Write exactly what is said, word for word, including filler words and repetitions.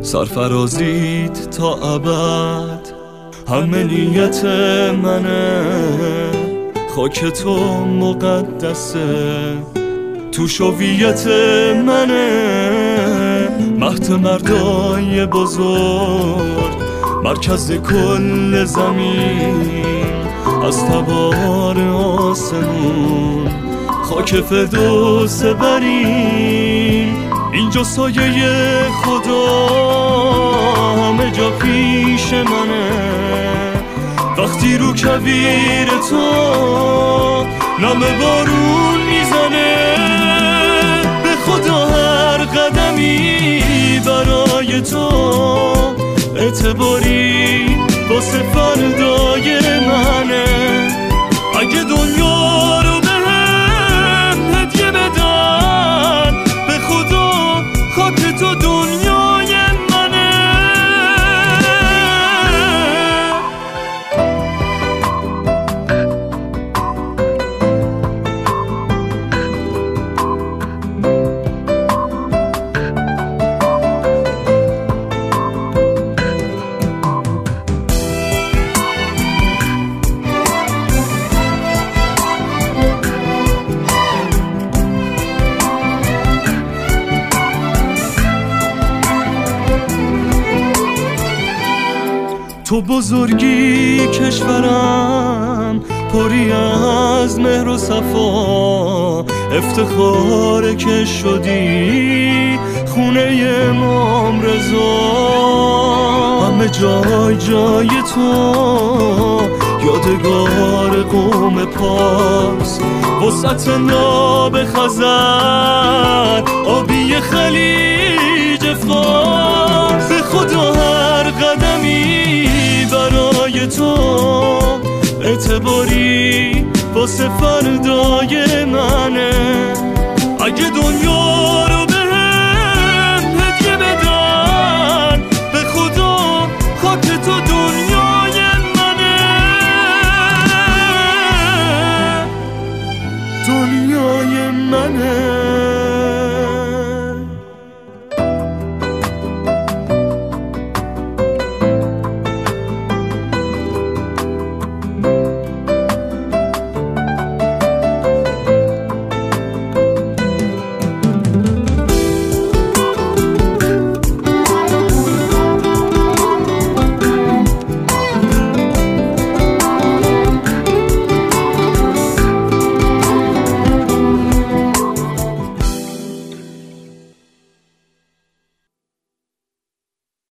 سرفرازیت تا ابد همه نیت منه، خاک تو مقدسه تو شویت منه، مهد مردای بزرگ مرکز کل زمین، از تبار آسمون خاک فردوس برین، اینجا سایه خدا همه جا پیش منه، وقتی رو کویر تو نم بارون میزنه، به خدا هر قدمی برای تو اعتباری واسه فردای منه، اگه دنیا رو بهم هدیه بدن به خدا خاک تو دنیای منه. تو بزرگی کشورم پری از مهر و صفا، افتخار که شدی خونه امام رضا، همه جای جای تو یادگار قوم پارس، وسط ناب خزر آبی خلیج فارس، به خدا هر قدمی برای تو اعتباری واسه فردای منه، اگه دنیا